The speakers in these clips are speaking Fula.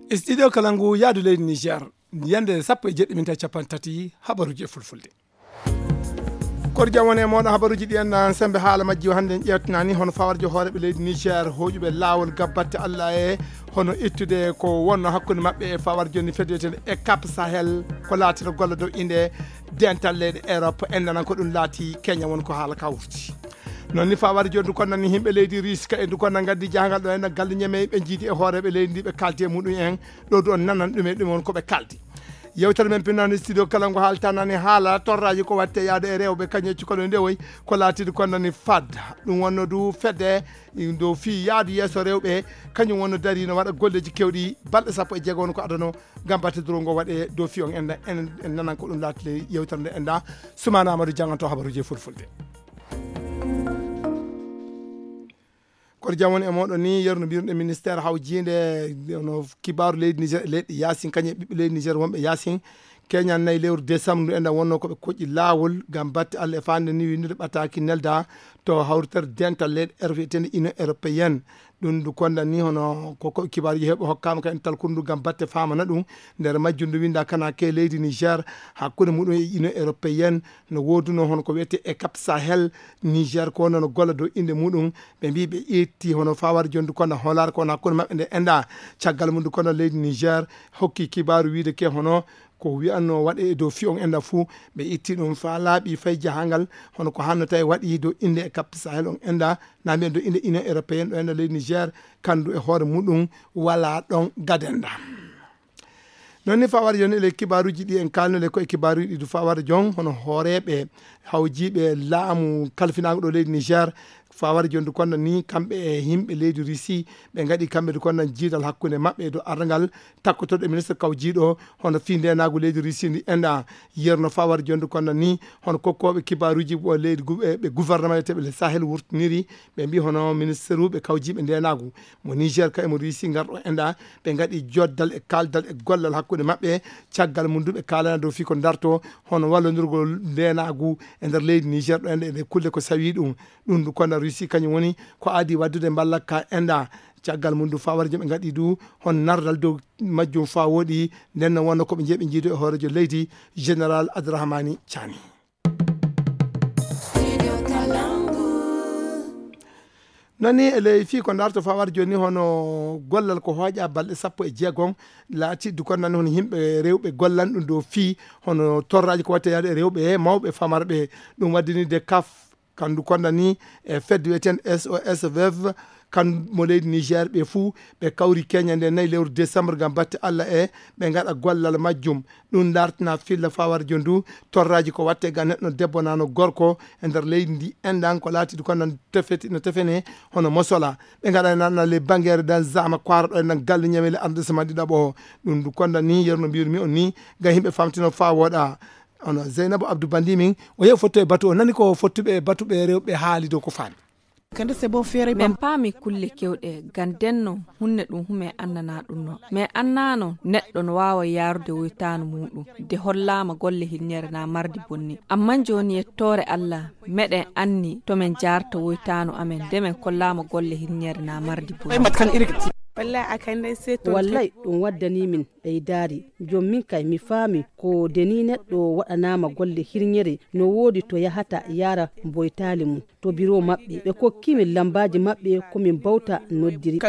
Studio Kalangu yaadu leydi Niger yande sappo e jeɗɗi min tawi capan tati habaruji e fulfulde koto jam woni e moɗon habaruji ɗi en sembe haala majji hannde en ƴewtanani hono fawarjo hooreɓe leydi Niger hoƴuɓe lawol gabbatte Allah e hono ittude ko wonno hakkude mabɓe e fawarjo ni fedetede e Cap Sahel ko laatino golle dow inde dental leyɗe Europe endanan ko ɗum laati Kenya woni ko haala ka wurti non ni fawari joni ko nan himɓe leydi riska e ko nan gaddi jahangal ɗo en galle ñeme ɓe jiidi e hooreɓe leydi ndi ɓe kalti e muɗum en ɗo ɗon nanan ɗum e ɗum on koɓe kaldi yewtere men pinnani studio kala ngo haaltanani haala torraji ko watte yaade e rewɓe kañecci kono ndewoy ko laatide ko nani fad ɗum wonno du fedde dow fi yaadu yesso rewɓe kañum wonno dari no waɗa golleji kewɗi balɗe sappo e jeegom ko adano gam battedoro ngo waɗe dow fi on en nanan ko ɗum laatide yewtere nde enda Soumana Amadou janganto habaruji fulfulde koto jamon e moɗon ni yerno mbirɗe ministére hawjinde no kibaru leydi Niger e leydi Yasin kañe ɓiɓɓe leydi Niger wonɓe Yasin keñan nayi lewru décembre enda wonno koɓe koƴƴi lawol gam batte Allah e fande ni windude ɓataki nelda to hawritere dental leyɗe RVTN Union européenne ɗum du kondan ni hono koko kibaruji heɓe hokkama ka en talkundu gam batte famana ɗum nder majjundu winda kana ke leydi Niger hakkude muɗum e Union européenne no woduno hono ko wiyete e Cap Sahel Niger ko nono golla dow inde muɗum ɓe mbi ɓe ƴetti hono fawar jondu konda holar ko hakkude mabɓe nde enda caggal mum du konda leydi Niger hokki kibaru wiide ke hono ko wiyanno waɗe dow fi on enda fou ɓe itti ɗum fa laaɓi fay jahangal hono ko hanno tawi waɗi dow inde e Cap Sahel on enda na mbiyen dow inde Union européenne ɗo enda leydi Niger kandu e hoore muɗum wala ɗon gadenda non ni fawar joni ele kibaruji ɗi en kalnole ko e kibaruji ɗi du fawar jon hono hooreɓe hawjiɓe laamu kalfinago ɗo leydi Niger fawar jondu konno ni kamɓe e himɓe leydi Russie ɓe gaɗi kamɓe du konno jiidal hakkude mabɓe do argal takkotoɗo e ministre kawjiɗo hono fi ndenago leydi Russie ndi enda yerno fawar jondu konno ni hono kokkoɓe kibaruji bo leydi ɓe gouvernement teɓe le Sahel wurtiniri ɓe mbi hono ministre uɓe kawjiɓe ndenago mo Niger ka e mo Russie garɗo enda ɓe gaɗi joddal e kaldal e gollal hakkude mabɓe caggal mum duɓe kalana dow fi ko darto hono wallodirgol ndenago e nder leydi Niger ɗo enda e kulle ko sawi ɗum du konno Russie kañum woni ko adi waddude ballaka enda caggal mum du fawarje ɓe gaɗi du hon nardal dow majjum fa woɗi nden wonno koɓe jeeɓe jiido e hoorejo leydi général Abdourahmani Tiani nani ele fi ko darto fawar joni hono gollal ko hooƴa balɗe sappo e jeegom laati du kon nani hono himɓe rewɓe gollan ɗum dow fi hono torraji ko watte yaade e rewɓe mawɓe famarɓe ɗum waddini de kaf kandu konda ni e fedde wiyeten SOS Veuve kan mo leydi Niger ɓe fuu ɓe kawri Kenya nde nayi lewru décembre gam batte Allah e ɓe gaɗa gollal majjum ɗum dartina filla fawar jondu torraji ko watte ga neɗɗo debbo nano gorko e nder leydi ndi endan ko laatiɗi ko nan no tefene hono mosola ɓe gaɗa nanna le banguére dan zama kwara ɗo nan galle ñamele arrondissement ɗiɗaɓo ɗum du konda ni yerno mbirumi on ni ga yimɓe famtino fa woɗa ono Zeynabou Abdou Bandi min o yehi fotto e batu o nani ko fottuɓe batuɓe rewɓe haali dow ko faami min paami kulle kewɗe gandenno hunne ɗum hume annana ɗum no mais annano neɗɗo no wawa yarude woytanu muɗum de hollama golle hilñere na mardi bonni amman joni yettore Allah meɗen anni to men jarta woytanu amen de men kollama golle hilñere na mardi bonni wallay ɗum waddani min ɓeydari jommin kay mi faami ko deni neɗɗo waɗanama golle hirñere no woodi to yahata yara boytali mum to biro maɓɓe ɓe kokkimin lambaji maɓɓe komin bawta noddiri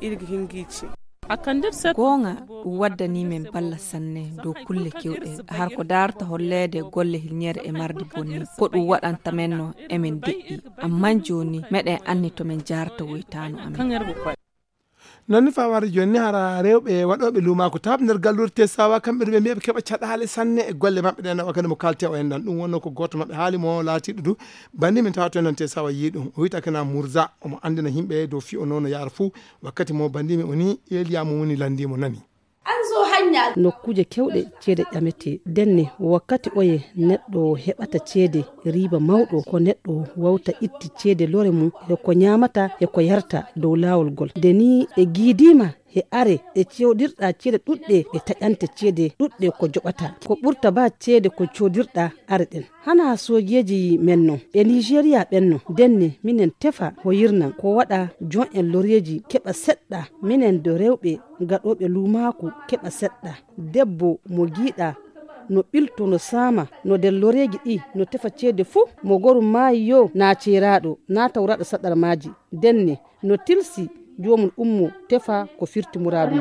gonga ɗum waddani min balla sanne dow kulle kewɗe har ko darta hollede golle hilñere e mardi bonni ko ɗum waɗanta men no emin deƴƴi amman joni meɗen anni to men jarta woytanu amen nonni fawar joni hara rewɓe waɗoɓe lumako tab nder gallurte sawa kamɓe ɓe mbiya ɓe keɓa caɗale sanne e golle mabɓe ɗen wakade mo kalte o endan ɗum wonno ko goto mabɓe haali mo laatiɗo du bandi min tawa to nan te sawa yi ɗum o witakana Mourza omo andina himɓe dow fi o noon no yaara fou wakkati mo bandimi oni Eliyamu woni landimo nani nokkuje kewɗe ceede ƴamete denne wakkati oye neɗɗo heɓata ceede riba mawɗo ko neɗɗo wawta itti ceede lore mum e ko ñamata e ko yarta dow lawol gol deni e giidima he are e codirɗa ceede ɗuɗɗe e taƴanta ceede ɗuɗɗe ko joɓata ko ɓurta ba ceede ko codirɗa are ɗen hana sojeji men no e Nigeria ɓenno denne minen tefa ho yirnan ko waɗa jon en loreji keɓa seɗɗa minen do rewɓe gaɗoɓe lumaku keɓa seɗɗa debbo mo giiɗa no ɓilto no sama no nder loreji ɗi no tefa ceede fuu mo goru maayi yo na ceeraɗo na tawraɗo saɗɗar maji denne no tilsi jomum ummo tefa ko firti muradu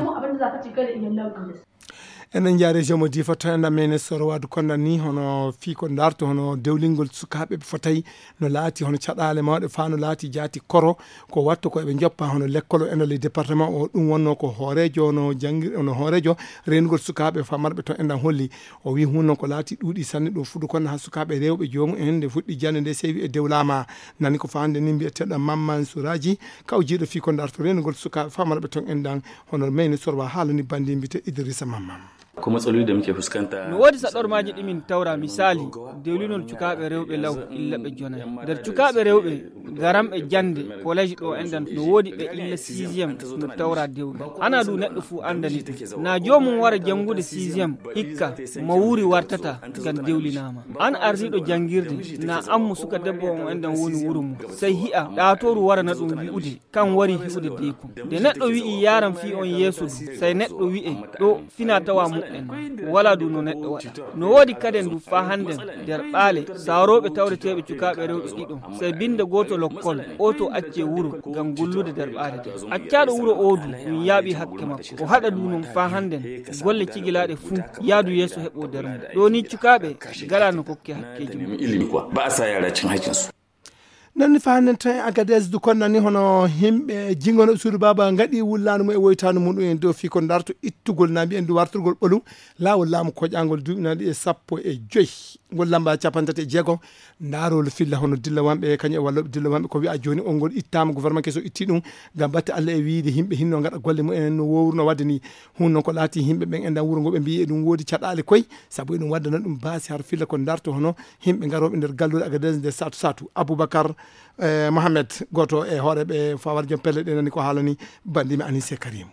enen jaare jomo di fotanda men soro wadu konda ni hono fi ko darto hono dewlingol sukabe be fotay no laati hono cadale mawde fa no laati jaati koro ko watto ko be joppa hono lekkolo en le département o dum wonno ko horejo no jangir no horejo rengol sukabe fa marbe to endan holli o wi hunno ko laati dudi sanne do fudu kon ha sukabe rewbe jomu en de fuddi jande de sewi e dewlama nani ko faande ni bi tedda mamman suraji kawjido fi ko darto rengol sukabe fa marbe to endan hono men sorwa halani bandi bi te Idrissa Mamman ko matsaloli da muke fuskanta no wodi sador maji dimin tawra misali dewlinol cukabe rewbe law illa be jona der cukabe rewbe garam e jande college do endan no wodi be illa 6e no tawra dewbe ana du neddo fu andani na jomum wara jangude 6e hikka mo wuri wartata gan dewlinama an arzido jangirde na ammu suka debbo on endan woni wurumu sai hi'a datoru wara na dum wi'ude kan wari hi'ude deku de neddo wi'i yaram fi on yesu sai neddo wi'e do fina tawa mu wala du no neddo wada no wodi kaden du fa handen der baale sarobe tawreteebe cukabe rewbe dido sai binde goto lokkol oto acce wuro gam gullude der baale accaado wuro odu dum yaabi hakke makko o hada du non fa handen golle cigilaade fu yaadu yeso hebo der do ni cukabe gala no kokke hakkeji ilimi quoi ba sa yara cin hakkin su nanni fanen tan Agadez du kon nani hono himbe jingono suudu baba ngadi wullanu mo e woytanu mum en do fi ko darto ittugol nabi en du warturgol bolu lawol lamu ko jangol duunadi e sappo e joy gol lamba capantati jeego darol filla hono dilla wambe kanyo wallo dilla wambe ko wi a joni on gol ittama gouvernement keso itti dum gam batte alla e wiide himbe hinno ngada golle mu en no wowruno wadani hunno ko laati himbe ben en da wuro gobe bi e dum wodi cadale koy sabu dum wadana dum baasi har filla ko darto hono himbe garobe der gallude Agadez de satu Aboubacar Mohamed goto e horeɓe fawar jom pelle ɗe nani ko haalani bandimi Anissé Karim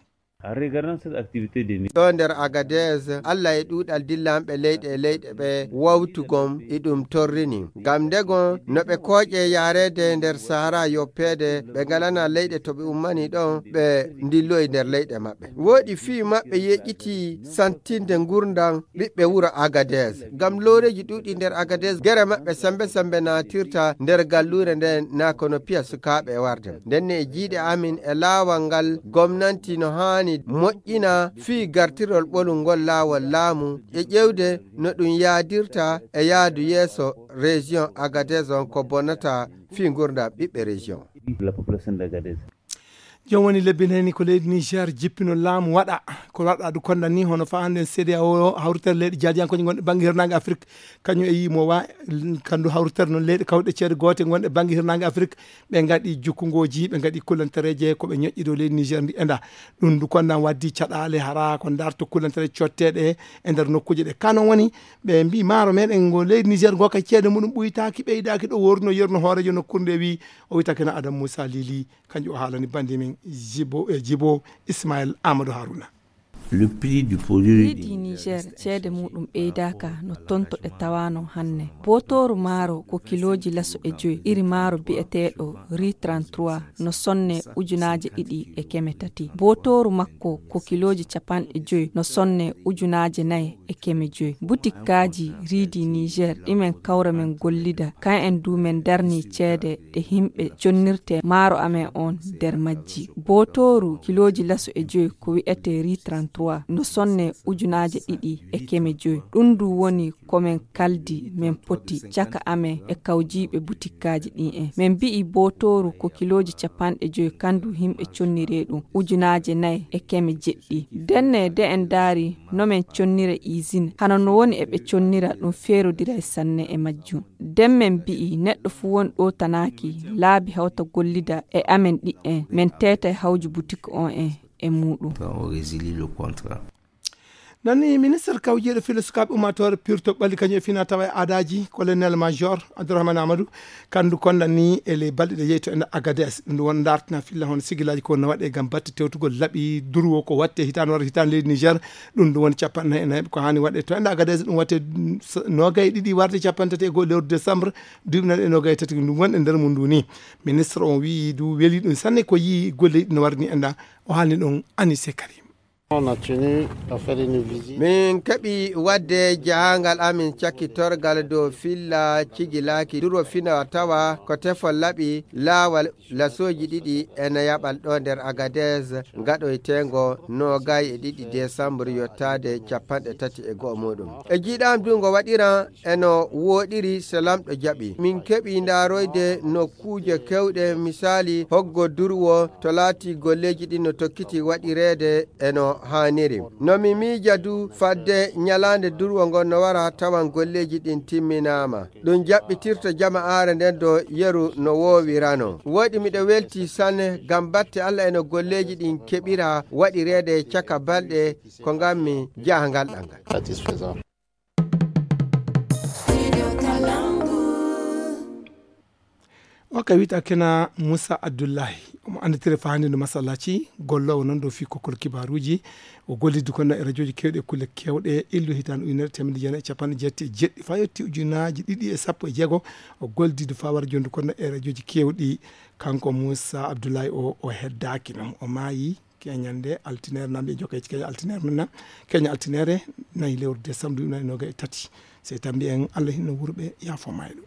ɗo nder Agadez Allah e ɗuɗal dillamɓe leyɗe ɓe wawtugom e ɗum torrini ngam ndego no ɓe kooƴe yarede nder Sahara yoppede ɓe galana leyɗe to ɓe ummani ɗon ɓe dillo e nder leyɗe maɓɓe woɗi fii maɓɓe yeƴƴiti santinde gurdam ɓiɓɓe wuro Agadez ngam loreji ɗuɗi nder Agadez gere maɓɓe sembe natirta nder gallure nden na kono piya sukaɓe warde ndenne e jiiɗe amin e laawal ngal gomnanti no hani moƴƴina fii gartirol ɓolungol laawol laamu e ƴewde no ɗum yaadirta e yaadu yeeso région Agadez on ko bonnata fii gurdam ɓiɓɓe région jom woni lebbinani ko leydi Niger jippino laamu waɗa ko waɗa du konda ni hono fa hande CEDEAO hawritere leydi jaadiyankoje gonɗe banggue hirnangue Afrique kañum e yimo wa kandu hawritere noon leyɗe kawɗe ceede goote gonɗe banggue hirnangue Afrique ɓe gaɗi jukkugoji ɓe gaɗi kullantereje koɓe ñoƴƴi dow leydi Niger ndi enda ɗum du kondam waddi caɗale hara ko darto kullantere cotteɗe e nder nokkuje ɗe kanon woni ɓe mbi maaro meɗen go leydi Niger go kay ceede muɗum ɓuytaki ɓeydaki ɗo worno yerno hoorejo nokkurde wi o witake no Adam Moussa Lili kanjum o haalani bandi min Jibo Ismaël Amadou Harouna. Le prix du produit leydi Niger ceede muɗum ɓeydaka no tontoɗe tawano hanne botoru maaro ko kiloji laso e joyi iri maaro bi'eteɗo riz 33 no sonne ujunaje 2.3 botoru makko ko kiloji capanɗe joyi no sonne ujunaje 4.5 butikkaji riidi Niger ɗimen kawra men gollida kan en du men darni ceede ɗe himɓe jonnirte maaro amen on nder majji botoru kiloji laso e joyi ko wi'ete riz 33 no sonne ujunaje 2.5 ɗum du woni komin kaldi men poti caka amen e kawjiɓe butikkaji ɗin en min bi'i botoru ko kiloji capanɗe joyi kandu himɓe connire ɗum ujunaje 4.7 denne de en daari no men connira usine hana no woni eɓe connira ɗum feerodira e sanne e majjum den men bi'i neɗɗo fu won ɗo tanaki laabi hawta gollida e amen ɗi en min teta e hawju boutique on en e muɗum nani ministre kawjeɗo filo sukaɓe ummatore pirto ɓalli kañum fina tawa adaji colonel major abdourahmane amadou kandu kondani ele balɗe ɗe yeeyto ene agades ɗum won dartina filla hono sigilaji ko no waɗe gam batte tewtugol laaɓi durwo ko watte hitande wara hitande leydi niger ɗum woni capanɗe ene heeɓa ko hani waɗe to ende agades ɗum watte nogay ɗiɗi warde capantati e goho lewru décembre duuɓi nane e nogay tati ɗum woni e nder mum ndu ni ministre on wi du weeli ɗum sanne ko yi golleji ɗi no warni enda o haalni ɗon Anissé Karim. min keɓi wadde jahangal amin cakkitorgal dow filla cigilaki duro fina tawa ko tefol laɓi laawal lasoji ɗiɗi ene yaɓal ɗo nder agades gaɗoytengo nogay e ɗiɗi décembre yottade capanɗe tati e goho muɗum e jiiɗam dungo waɗira eno woɗiri so lamɗo jaaɓi min keɓi daroyde nokkuje kewɗe misali hoggo durwo to laati golleji ɗi no tokkiti waɗirede eno haniri no mi miija du fadde nyalande durwo ngon no wara tawan golleji ɗin timminama ɗum jaɓɓitirta jama'are nden do yeru no wowirano woɗi miɗo welti sanne gam batte Allah eno golleji ɗin keɓira waɗirede caka balɗe ko gammi jahangal ɗangal. o ka wita kena Moussa Abdoulaye omo anditire fahande no masallaci gollowo noon dow fi kokol kibaruji o gollidde kono e radio ji kewɗe kulle kewɗe illu hitande ujunere temedde jeenayi e capanɗe jeetti e jeɗɗi fa yetti ujunaji ɗiɗi e sappo e jeego o gollidde fa wara jonde kono e radio ji kewɗi kanko Moussa Abdoulaye o heddaki noon o maayi keñande altinere namde jokeji keña altinere menna keña altinere nayi lewru décembre ɗumnani noga e tati sey tan mbiyen Allah hinno wuurɓe yaafo mayɗo.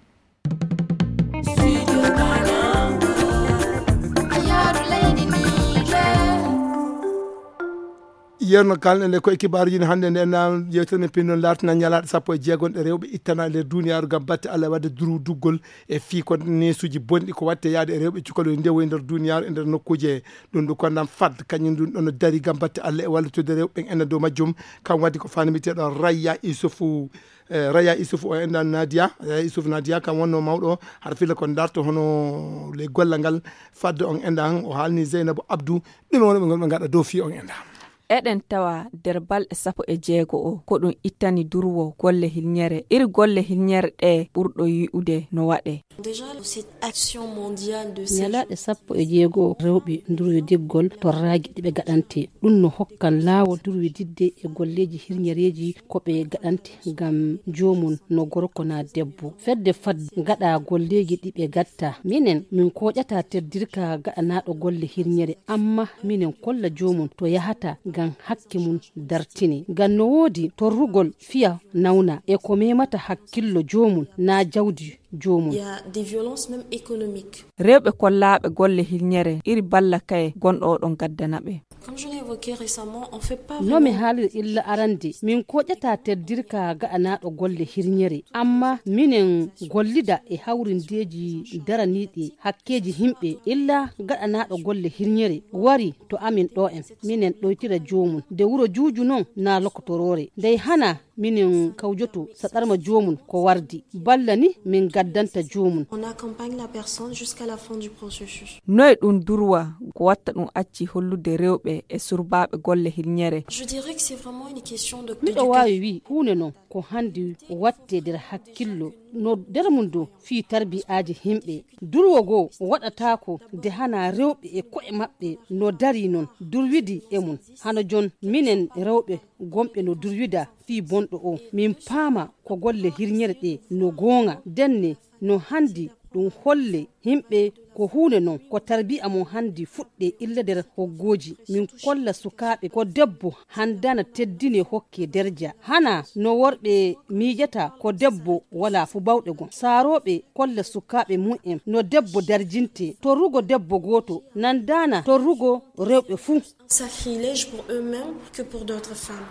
yerno kalne nde koye kibaruji ne hannde nde na yewtere men pinnon lartina ñalaɗe sappo e jeegonɗe rewɓe ittana nder duniyaru gam batte Allah wadde duru duggol e fii ko nesuji bonɗi ko watte yaade e rewɓe cukalol ndewo e nder duniyaru e nder nokkuje ɗum ɗo kondam fad kañum ɗum ɗon no dari gam batte Allah e wallutude rewɓe ene dow majjum kam wadde ko fanimiteɗo Raya Issoufou o endan Nadia Issoufou Nadia kam wonno mawɗo haɗa filla kon darto hono le gollal ngal fadde on endan o haalni Zeynabou Abdou ɗume woni ɓe gonɓe gaɗa dow fii on endan. eɗen tawa nder balɗe sappo e jeego o ko ɗum ittani durwo golle hilñere iri golle hilñere ɗe ɓurɗo yi'ude no waɗe ñalaɗe sappo e jeego rewɓe durwidiggol torraji ɗiɓe gaɗante ɗum no hokkan laawol durwididde e golleji hirñereji koɓe gaɗante gam jomum no gorko na debbo fedde fadde gaɗa golleji ɗiɓe gatta minen min koƴata teddirka gaɗanaɗo golle hirñere amma minen kolla jomum to yahata gam hakke mum dartini gam no woodi torrugol fiya nawna e ko memata hakkillo jomum na jawdi jomum. rewɓe kollaɓe golle hilñere iri balla kaye gonɗo ɗon gaddana ɓe. no mi haaliri illa arande min koƴata teddirka ga'anaɗo golle hirñere amma minen gollida e hawrindeji daraniɗi hakkeji himɓe illa gaɗanaɗo golle hirñere wari to amin ɗo en minen ɗoytira jomum nde wuro juuju noon na lokotorore ndey hana minen kawjoto saɗarma jomum ko wardi balla ni min gaddanta jomum. noye ɗum durwa ko watta ɗum acci hollude rewɓe e surbaɓe golle hilñere. miɗo wawi wi hunde noon ko handi watte nder hakkillo no nder mum do fi tarbiyaji himɓe durwo goo waɗatako nde hana rewɓe e ko'e maɓɓe no dari noon durwidi e mum hano jon minen rewɓe gomɓe no durwida fi bonɗo o min paama ko golle hirñere ɗe no goonga denne no handi ɗum holle himɓe ko hunde noon ko tarbiya mo handi fuɗɗe illa nder hoggoji min kolla sukaɓe ko debbo handana teddine hokke derja hana no worɓe miijata ko debbo wala fu bawɗe gon saaroɓe kolla sukaɓe mu'en no debbo darjinte torrugo debbo goto nandana torrugo rewɓe fuu. Sacrilège pour eux-mêmes que pour d'autres femmes.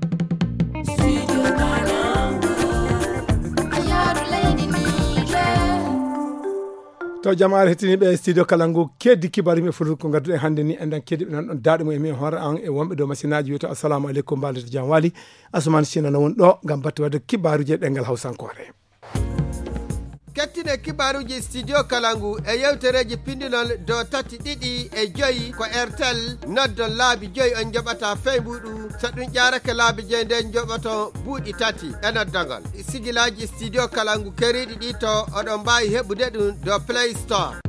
to jamaare hettiniɓe studio kala ngu keddi kibaru yimɓe fof ko gadduɗen hannde ni enden keddiɓe nan ɗon daaɗe mumen hoore an e wonɓe dow machine aji wiyeto assalamu aleykum mbaldete jam waali Assoumane Sylla no woni ɗo gam batte wadde kibaruji e ɗengal hawsankore. kettine kibaruji studio kalangu e yewtereji pindinol do tati ɗiɗi e joyi ko airtel noddon laabi joyi on joɓata feymuɗu so ɗum ƴarake laabi joyi nden joɓoto buuɗi tati e noddogol sigilaji studio kalangu keriɗi ɗi to oɗon mbawi heɓude ɗum do play store.